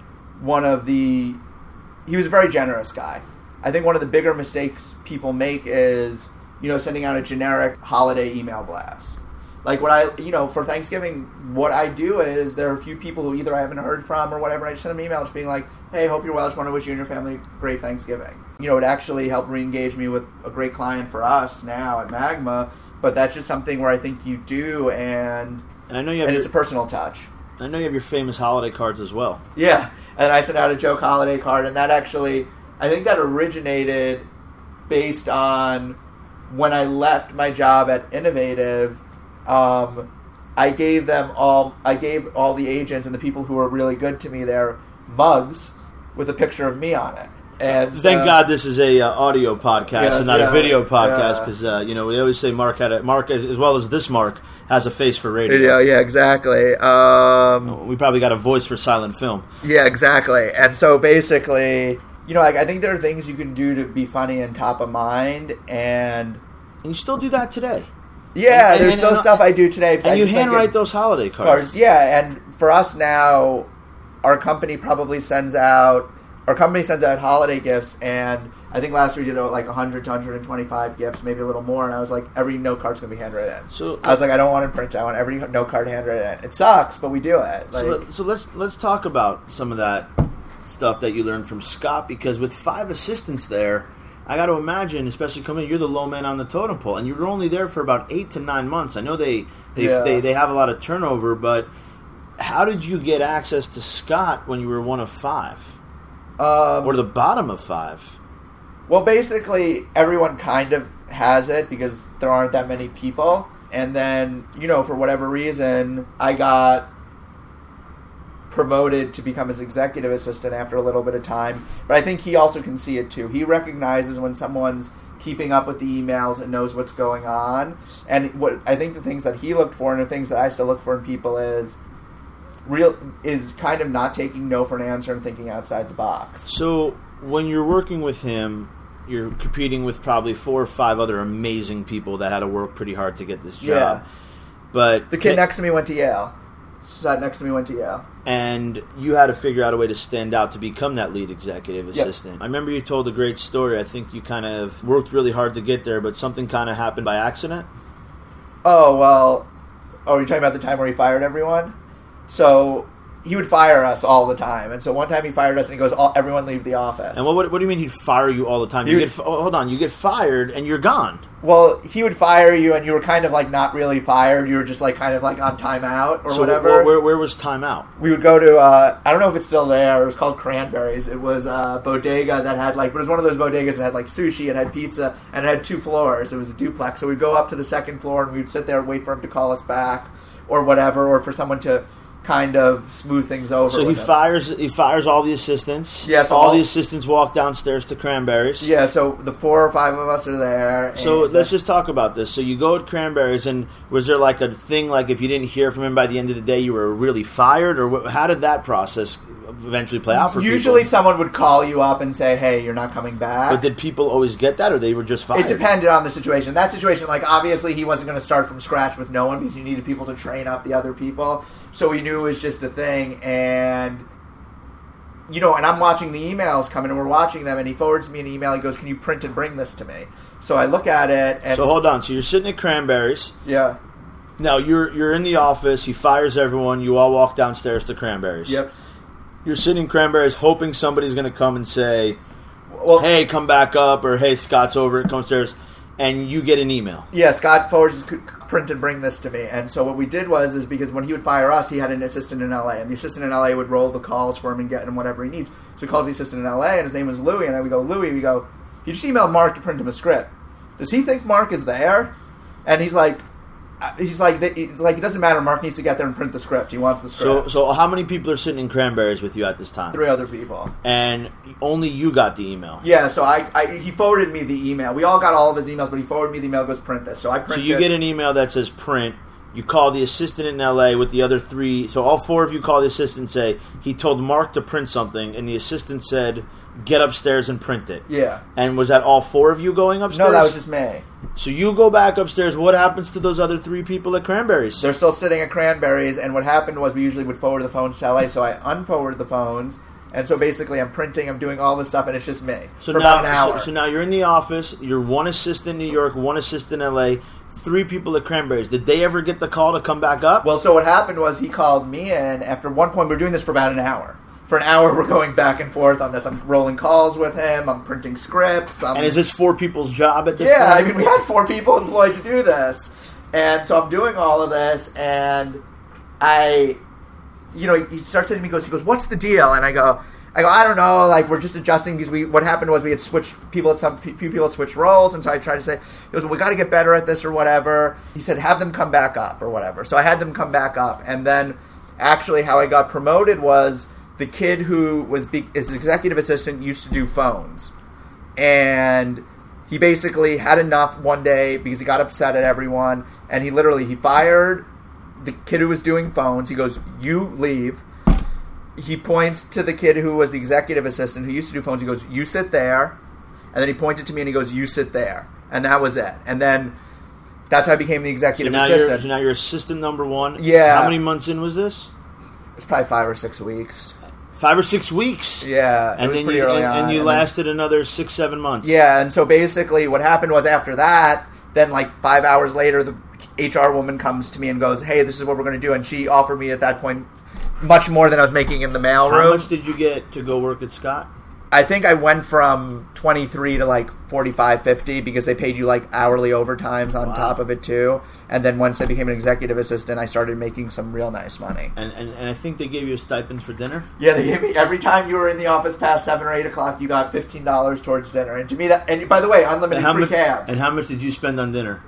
one of the... He was a very generous guy. I think one of the bigger mistakes people make is, you know, sending out a generic holiday email blast. Like, what I, you know, for Thanksgiving, what I do is there are a few people who either I haven't heard from or whatever. I just send them an email just being like, hey, hope you're well. I just want to wish you and your family a great Thanksgiving. You know, it actually helped re-engage me with a great client for us now at Magma, but that's just something where I think you do, and And I know you have and your, it's a personal touch. I know you have your famous holiday cards as well. Yeah, and I sent out a joke holiday card, and that actually, I think that originated based on when I left my job at Innovative. Um, I gave them all. I gave all the agents and the people who were really good to me their mugs with a picture of me on it. And Thank uh, God this is a uh, audio podcast Yes, and not yeah, a video podcast, yeah. because uh, you know we always say Mark had a Mark as, as well as this Mark has a face for radio. video, yeah, exactly. Um, We probably got a voice for silent film. Yeah, exactly. And so basically, you know, like, I think there are things you can do to be funny and top of mind, and And you still do that today. yeah, And- there's and- still and- stuff I do today. because I And you just think handwrite it- those holiday cards. cards. Yeah, and for us now, our company probably sends out our company sends out holiday gifts, and I think last year we did like one hundred to one hundred twenty-five gifts, maybe a little more, and I was like, every note card's going to be handwritten. So I was like, I don't want it printed. I want every note card handwritten. It sucks, but we do it. Like, so, let, so let's let's talk about some of that stuff that you learned from Scott, because with five assistants there, I got to imagine, especially coming, you're the low man on the totem pole, and you were only there for about eight to nine months. I know they they, Yeah. they they have a lot of turnover, but how did you get access to Scott when you were one of five, um, or the bottom of five? Well, basically, everyone kind of has it because there aren't that many people. And then, you know, for whatever reason, I got promoted to become his executive assistant after a little bit of time. But I think he also can see it too. He recognizes when someone's keeping up with the emails and knows what's going on. And what I think the things that he looked for and the things that I still look for in people is real is kind of not taking no for an answer and thinking outside the box. So when you're working with him, you're competing with probably four or five other amazing people that had to work pretty hard to get this job. Yeah. But The kid next to me went to Yale. Sat next to me went to Yale. And you had to figure out a way to stand out to become that lead executive assistant. Yep. I remember you told a great story. I think you kind of worked really hard to get there, but something kind of happened by accident. Oh, well, oh, you're talking about the time where he fired everyone? So he would fire us all the time. And so one time he fired us and he goes, all, everyone leave the office. And what, what, what do you mean he'd fire you all the time? He You would- get, oh, hold on, you get fired and you're gone. Well, he would fire you and you were kind of like not really fired. You were just like kind of like on timeout or So whatever. wh- where, where was timeout? we would go to, uh, I don't know if it's still there. It was called Cranberries. It was a bodega that had like, but it was one of those bodegas that had like sushi and had pizza and it had two floors. It was a duplex. So we'd go up to the second floor and we'd sit there and wait for him to call us back or whatever, or for someone to kind of smooth things over. So he with him. fires he fires all the assistants. Yeah, so all, all- the assistants walk downstairs to Cranberries. Yeah, so the four or five of us are there. So and- let's just talk about this. So you go at Cranberries, and was there like a thing like if you didn't hear from him by the end of the day, you were really fired, or wh- how did that process eventually play out for Usually people? someone would call you up and say, hey, you're not coming back. But did people always get that, or they were just fired? It depended on the situation. That situation, like, obviously he wasn't going to start from scratch with no one because you needed people to train up the other people. So we knew it was just a thing. And, you know, and I'm watching the emails come in, and we're watching them, and he forwards me an email. He goes, can you print and bring this to me? So I look at it, and... So hold on. So you're sitting at Cranberries. Yeah. Now you're you're in the office. He fires everyone. You all walk downstairs to Cranberries. Yep. You're sitting in Cranberries, hoping somebody's going to come and say, Well, "Hey, come back up," or "Hey, Scott's over. Come upstairs," and you get an email. Yeah, Scott forwards, could print and bring this to me. And so what we did was, is because when he would fire us, he had an assistant in L A. And the assistant in L A would roll the calls for him and get him whatever he needs. So we called the assistant in L A, and his name was Louie. And I would go, Louie, we go, he just emailed Mark to print him a script. Does he think Mark is there? And he's like, he's like, it's like, it doesn't matter. Mark needs to get there and print the script. He wants the So, script. so how many people are sitting in Cranberries with you at this time? Three other people. And only you got the email. Yeah, so I, I, he forwarded me the email. We all got all of his emails, but he forwarded me the email, goes print this. So I So printed you get an email that says print. You call the assistant in L A with the other three. So all four of you call the assistant and say, he told Mark to print something, and the assistant said, get upstairs and print it. Yeah. And was that all four of you going upstairs? No, that was just me. So you go back upstairs. What happens to those other three people at Cranberries? They're still sitting at Cranberries, and what happened was we usually would forward the phones to L A, so I unforwarded the phones, and so basically I'm printing, I'm doing all this stuff, and it's just me So for now, about an hour. So, so now you're in the office. You're one assistant in New York, one assistant in L A, three people at Cranberries. Did they ever get the call to come back up? Well, so what happened was he called me in after one point. We were doing this for about an hour. For an hour, we're going back and forth on this. I'm rolling calls with him. I'm printing scripts. I'm, and is this four people's job at this yeah, point? I mean, we had four people employed to do this. And so I'm doing all of this, and I, you know, he starts saying to me, he goes, he goes, what's the deal? And I go, I go, I don't know, like, we're just adjusting because we, what happened was we had switched, people at some, few people had switched roles, and so I tried to say, he goes, well, we got to get better at this or whatever. He said, have them come back up or whatever. So I had them come back up, and then actually how I got promoted was the kid who was be- his executive assistant used to do phones, and he basically had enough one day because he got upset at everyone, and he literally he fired the kid who was doing phones. He goes, you leave. He points to the kid who was the executive assistant who used to do phones. He goes, you sit there. And then he pointed to me and he goes, you sit there. And that was it. And then that's how I became the So executive now, assistant. you're, so now you're assistant number one. Yeah. How many months in was this? It was probably five or six weeks. Five or six weeks. Yeah, it and was then pretty you, early and, on. and you and lasted then, another six, seven months. Yeah, and so basically what happened was after that, then like five hours later, the H R woman comes to me and goes, hey, this is what we're going to do. And she offered me at that point much more than I was making in the mailroom. How much did you get to go work at Scott? I think I went from twenty-three to like forty-five, fifty because they paid you like hourly overtimes on Wow. top of it too. And then once I became an executive assistant, I started making some real nice money. And, and and I think they gave you a stipend for dinner? Yeah, they gave me every time you were in the office past seven or eight o'clock, you got fifteen dollars towards dinner. And to me, that and by the way, unlimited And how, free much, cabs. and how much did you spend on dinner?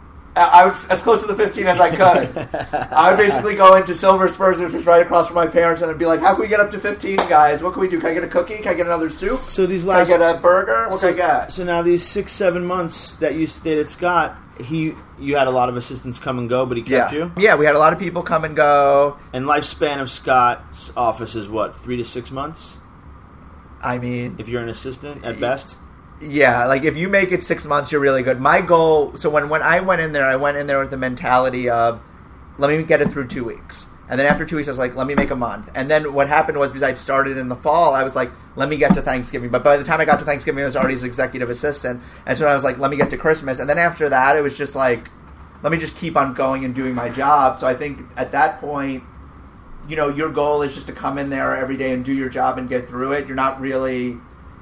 I was as close to the fifteen as I could. I would basically go into Silver Spurs, which was right across from my parents, and I'd be like, how can we get up to fifteen, guys? What can we do? Can I get a cookie? Can I get another soup? So these Can I last... get a burger? What so, can I get? so now these six, seven months that you stayed at Scott, he you had a lot of assistants come and go, but he kept yeah. you? Yeah, we had a lot of people come and go. And lifespan of Scott's office is what, three to six months? I mean... If you're an assistant, at best? Yeah, like if you make it six months, you're really good. My goal, so when, when I went in there, I went in there with the mentality of, let me get it through two weeks. And then after two weeks, I was like, let me make a month. And then what happened was, because I'd started in the fall, I was like, let me get to Thanksgiving. But by the time I got to Thanksgiving, I was already his executive assistant. And so I was like, let me get to Christmas. And then after that, it was just like, let me just keep on going and doing my job. So I think at that point, you know, your goal is just to come in there every day and do your job and get through it. You're not really...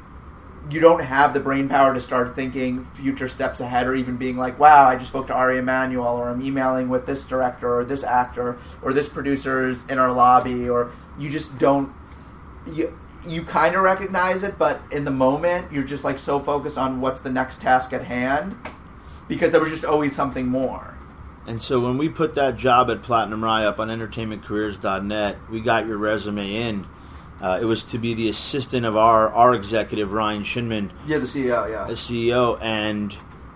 You don't have the brain power to start thinking future steps ahead or even being like, wow, I just spoke to Ari Emanuel, or I'm emailing with this director or this actor or this producer's in our lobby, or you just don't, you, you kind of recognize it, but in the moment, you're just like so focused on what's the next task at hand because there was just always something more. And so when we put that job at Platinum Rye up on entertainment careers dot net, we got your resume in. Uh, it was to be the assistant of our, our executive, Ryan Shinman. Yeah, the C E O, yeah. The C E O, and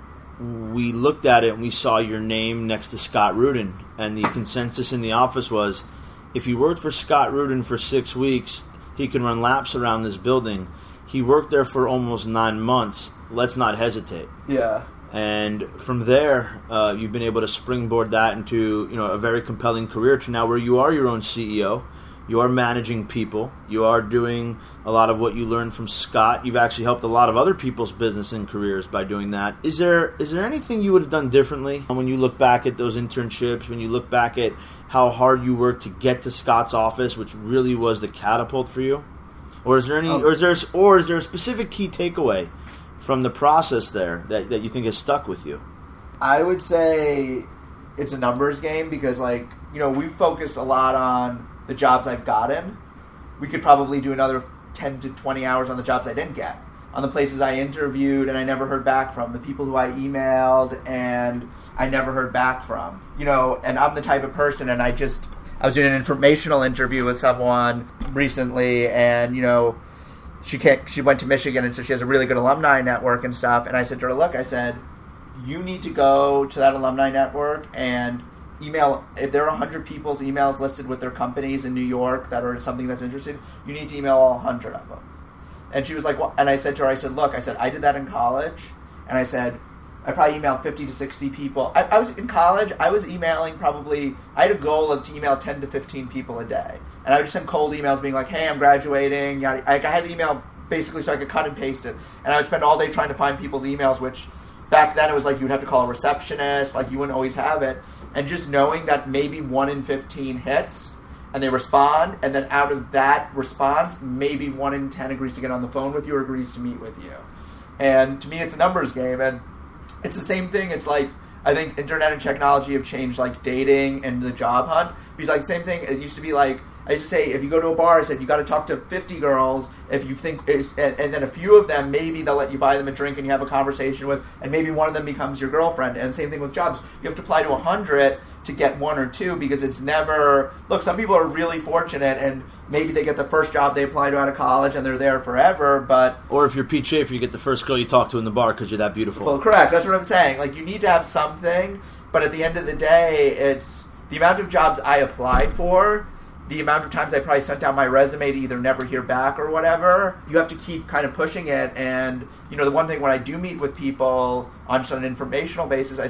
we looked at it and we saw your name next to Scott Rudin. And the consensus in the office was, if he worked for Scott Rudin for six weeks, he can run laps around this building. He worked there for almost nine months. Let's not hesitate. Yeah. And from there, uh, you've been able to springboard that into, you know, a very compelling career to now where you are your own C E O. You are managing people. You are doing a lot of what you learned from Scott. You've actually helped a lot of other people's business and careers by doing that. Is there is there anything you would have done differently when you look back at those internships, when you look back at how hard you worked to get to Scott's office, which really was the catapult for you? Or is there any Um, or is there or is there a specific key takeaway from the process there that, that you think has stuck with you? I would say it's a numbers game because, like, you know, we've focused a lot on the jobs I've gotten. We could probably do another ten to twenty hours on the jobs I didn't get, on the places I interviewed and I never heard back from, the people who I emailed and I never heard back from. You know, and I'm the type of person, and I just, I was doing an informational interview with someone recently, and, you know, she can't, she went to Michigan, and so she has a really good alumni network and stuff, and I said to her, look, I said, you need to go to that alumni network and email, if there are one hundred people's emails listed with their companies in New York that are something that's interesting, you need to email all one hundred of them. And she was like, well, and I said to her, I said, look, I said, I did that in college, and I said, I probably emailed fifty to sixty people. I, I was in college, I was emailing probably, I had a goal of to email ten to fifteen people a day. And I would just send cold emails being like, hey, I'm graduating. I, I had the email basically so I could cut and paste it. And I would spend all day trying to find people's emails, which back then it was like you would have to call a receptionist, like you wouldn't always have it. And just knowing that maybe one in fifteen hits and they respond, and then out of that response, maybe one in ten agrees to get on the phone with you or agrees to meet with you. And to me, it's a numbers game. And it's the same thing. It's like, I think internet and technology have changed like dating and the job hunt. Because like same thing, it used to be like, I used to say, if you go to a bar, I said, you got to talk to fifty girls. If you think, it's, and, and then a few of them, maybe they'll let you buy them a drink and you have a conversation with, and maybe one of them becomes your girlfriend. And same thing with jobs. You have to apply to one hundred to get one or two, because it's never, look, some people are really fortunate and maybe they get the first job they apply to out of college and they're there forever, but... Or if you're Pete Schaefer, you get the first girl you talk to in the bar because you're that beautiful. Well, correct. That's what I'm saying. Like, you need to have something, but at the end of the day, it's the amount of jobs I applied for, the amount of times I probably sent out my resume to either never hear back or whatever. You have to keep kind of pushing it. And, you know, the one thing when I do meet with people on just on an informational basis, I said,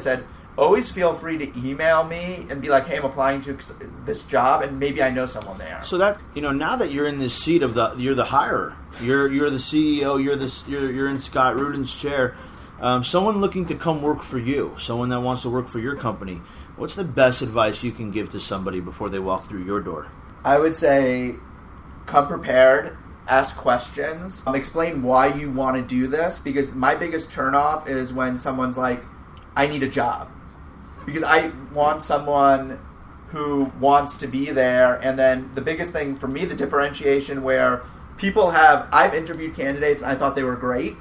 always feel free to email me and be like, hey, I'm applying to this job, and maybe I know someone there. So that, you know, now that you're in this seat of the, you're the hirer, you're you're the C E O, you're the you're you're in Scott Rudin's chair. Um, someone looking to come work for you, someone that wants to work for your company. What's the best advice you can give to somebody before they walk through your door? I would say, come prepared. Ask questions. Um, explain why you want to do this, because my biggest turnoff is when someone's like, I need a job. Because I want someone who wants to be there. And then the biggest thing for me, the differentiation where people have, I've interviewed candidates and I thought they were great.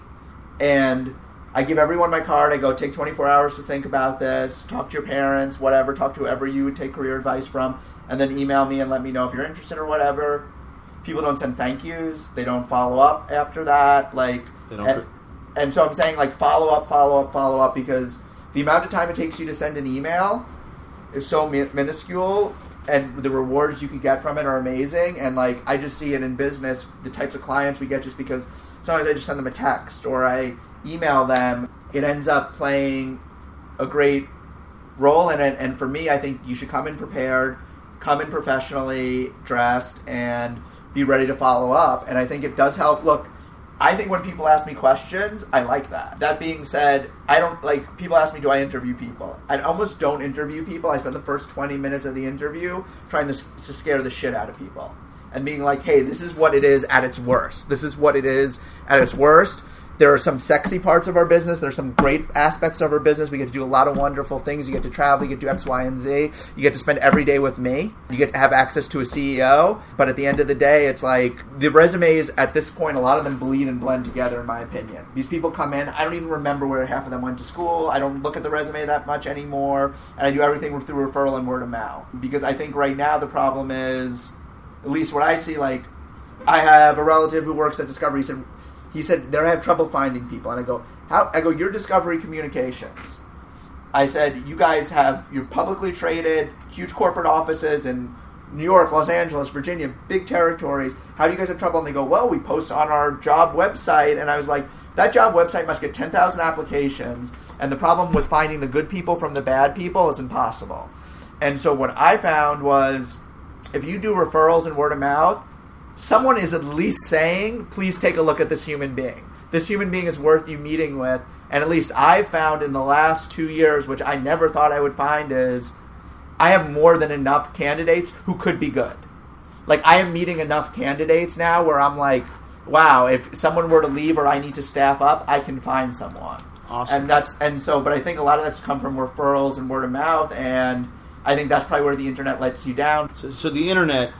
And I give everyone my card. I go, take twenty-four hours to think about this. Talk to your parents, whatever. Talk to whoever you would take career advice from. And then email me and let me know if you're interested or whatever. People don't send thank yous. They don't follow up after that. Like, They don't and, and so I'm saying, like, follow up, follow up, follow up, because the amount of time it takes you to send an email is so min- minuscule, and the rewards you can get from it are amazing. And, like, I just see it in business, the types of clients we get, just because sometimes I just send them a text or I email them. It ends up playing a great role in it. And for me, I think you should come in prepared, come in professionally dressed, and be ready to follow up. And I think it does help. Look, I think when people ask me questions, I like that. That being said, I don't, like, people ask me, do I interview people? I almost don't interview people. I spend the first twenty minutes of the interview trying to, to scare the shit out of people. And being like, hey, this is what it is at its worst. This is what it is at its worst. There are some sexy parts of our business. There's some great aspects of our business. We get to do a lot of wonderful things. You get to travel. You get to do X, Y, and Z. You get to spend every day with me. You get to have access to a C E O. But at the end of the day, it's like the resumes at this point, a lot of them bleed and blend together, in my opinion. These people come in. I don't even remember where half of them went to school. I don't look at the resume that much anymore. And I do everything through referral and word of mouth. Because I think right now the problem is, at least what I see, like, I have a relative who works at Discovery. He said, He said, they're having trouble finding people. And I go, how? I go, you're Discovery Communications. I said, you guys have, you're publicly traded, huge corporate offices in New York, Los Angeles, Virginia, big territories. How do you guys have trouble? And they go, well, we post on our job website. And I was like, that job website must get ten thousand applications. And the problem with finding the good people from the bad people is impossible. And so what I found was, if you do referrals and word of mouth, someone is at least saying, please take a look at this human being. This human being is worth you meeting with. And at least I've found in the last two years, which I never thought I would find, is I have more than enough candidates who could be good. Like, I am meeting enough candidates now where I'm like, wow, if someone were to leave or I need to staff up, I can find someone. Awesome. And that's and so, but I think a lot of that's come from referrals and word of mouth, and I think that's probably where the internet lets you down. So, so the internet,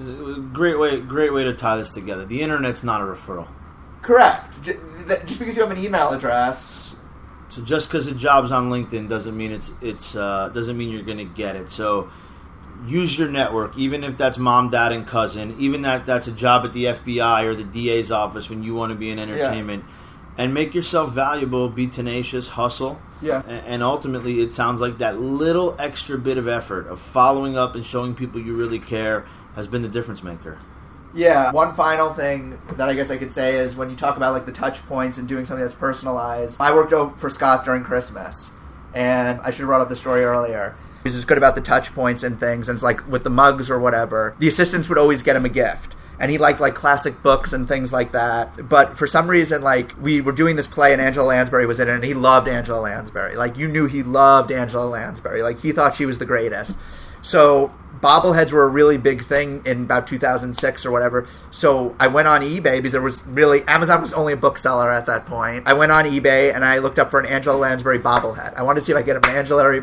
great way, great way to tie this together. The internet's not a referral. Correct. Just because you have an email address. So just because a job's on LinkedIn doesn't mean it's it's uh, doesn't mean you're going to get it. So use your network, even if that's mom, dad, and cousin. Even that that's a job at the F B I or the D A's office when you want to be in entertainment. Yeah. And make yourself valuable, be tenacious, hustle. Yeah. And ultimately, it sounds like that little extra bit of effort of following up and showing people you really care has been the difference maker. Yeah. One final thing that I guess I could say is when you talk about like the touch points and doing something that's personalized. I worked for Scott during Christmas, and I should have brought up the story earlier. He was just good about the touch points and things, and it's like with the mugs or whatever, the assistants would always get him a gift. And he liked, like, classic books and things like that. But for some reason, like, we were doing this play and Angela Lansbury was in it, and he loved Angela Lansbury. Like, you knew he loved Angela Lansbury. Like, he thought she was the greatest. So bobbleheads were a really big thing in about two thousand six or whatever. So I went on eBay because there was really, Amazon was only a bookseller at that point. I went on eBay and I looked up for an Angela Lansbury bobblehead. I wanted to see if I could get an Angela,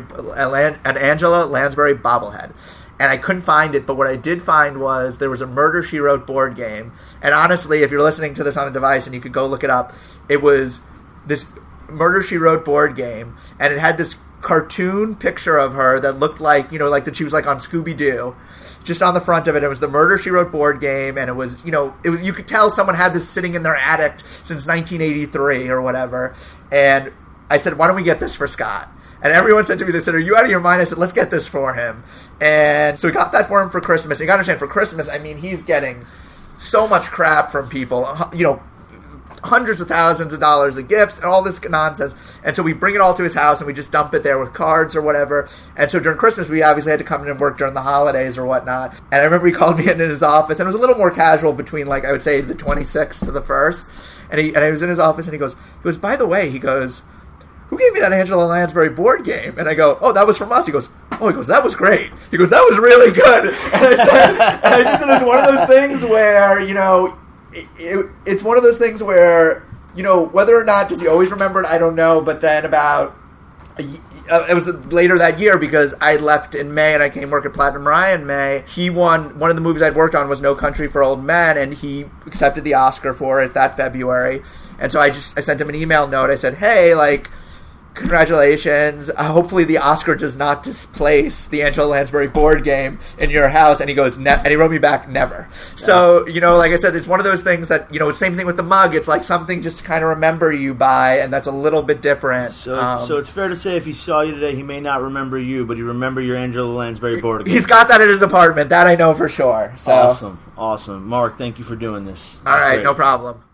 an Angela Lansbury bobblehead. And I couldn't find it, but what I did find was there was a Murder, She Wrote board game. And honestly, if you're listening to this on a device and you could go look it up, it was this Murder, She Wrote board game, and it had this cartoon picture of her that looked like, you know, like that she was like on Scooby-Doo. Just on the front of it, it was the Murder, She Wrote board game, and it was, you know, it was, you could tell someone had this sitting in their attic since nineteen eighty-three or whatever. And I said, why don't we get this for Scott? And everyone said to me, they said, are you out of your mind? I said, let's get this for him. And so we got that for him for Christmas. And you got to understand, for Christmas, I mean, he's getting so much crap from people. You know, hundreds of thousands of dollars of gifts and all this nonsense. And so we bring it all to his house and we just dump it there with cards or whatever. And so during Christmas, we obviously had to come in and work during the holidays or whatnot. And I remember he called me in his office, and it was a little more casual between, like, I would say the twenty-sixth to the first. And he and I was in his office, and he goes, he goes, by the way, he goes, who gave me that Angela Lansbury board game? And I go, oh, that was from us. He goes, oh, he goes, that was great. He goes, that was really good. And I said, and I just said, it's one of those things where, you know, it, it, it's one of those things where, you know, whether or not does he always remember it, I don't know. But then about, a, uh, it was later that year because I left in May and I came work at Platinum Rye in May. He won, one of the movies I'd worked on was No Country for Old Men, and he accepted the Oscar for it that February. And so I just, I sent him an email note. I said, hey, like, congratulations. Uh, hopefully the Oscar does not displace the Angela Lansbury board game in your house. And he goes, ne-, and he wrote me back, never. Yeah. So, you know, like I said, it's one of those things that, you know, same thing with the mug. It's like something just to kind of remember you by, and that's a little bit different. So, um, so it's fair to say if he saw you today, he may not remember you, but he remember your Angela Lansbury board game. He's got that at his apartment. That I know for sure. So. Awesome. Awesome. Mark, thank you for doing this. All right, Great. no problem.